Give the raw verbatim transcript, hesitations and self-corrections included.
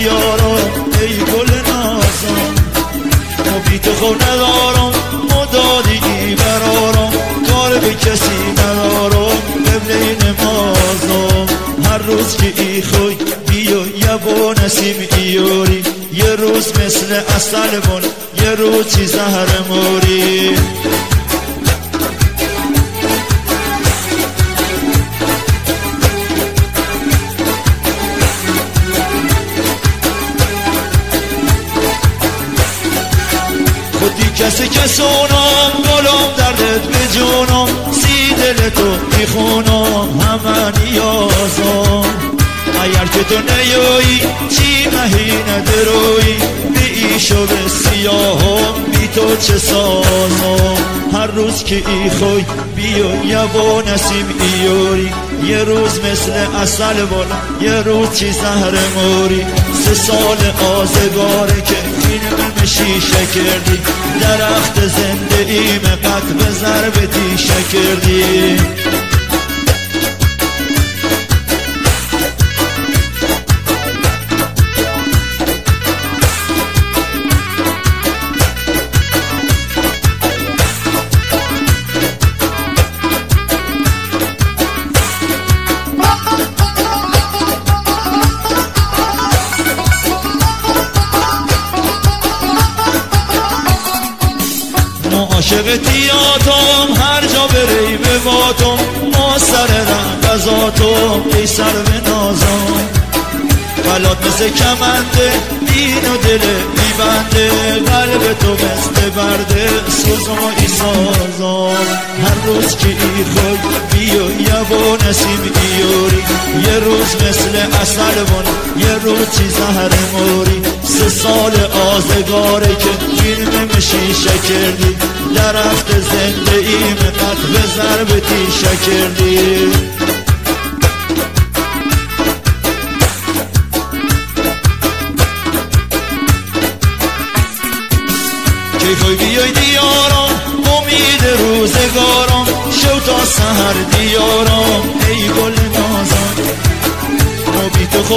دیارم ای گل نازم ما بی تو خود ندارم مدادی برارم کار به کسی ندارم قبله نمازم هر روز که ای خوی بیا یه با نسیم ایاری یه روز مثل اصل بون یه روز چی زهر موری خودی کسی کسونم گلم دردت به جونم سی دل تو میخونم همه نیازم اگر که تو نیایی چی مهی ندروی بی ایشو به سیاهم بی تو چه سازم هر روز که ای خوی بیا یه با نسیم ایاری یه روز مثل اصل بالا یه روز چی زهر موری سه سال آزگاره که اینم شیشه کردی درخت زنده ایم قد به ضرب تیشه کردی عاشق تیاتم هر جا بری به باتم ما سر رنگزاتم ای سر به نازم قلات مثل کمنده دین و دل میبنده قلب تو مثل برده سوزم و ای سازم هر روز که ای خود بیا یه با نسیم ایاری یه روز مثل اصل بون یه روز چی زهر موری سه سال آزگاره که فیلم شیشه کردی درخت زنده ایم قد به ضرب تیشه کردی کی خوی بیای دیارم امید روزگارم شو تا سحر دیارم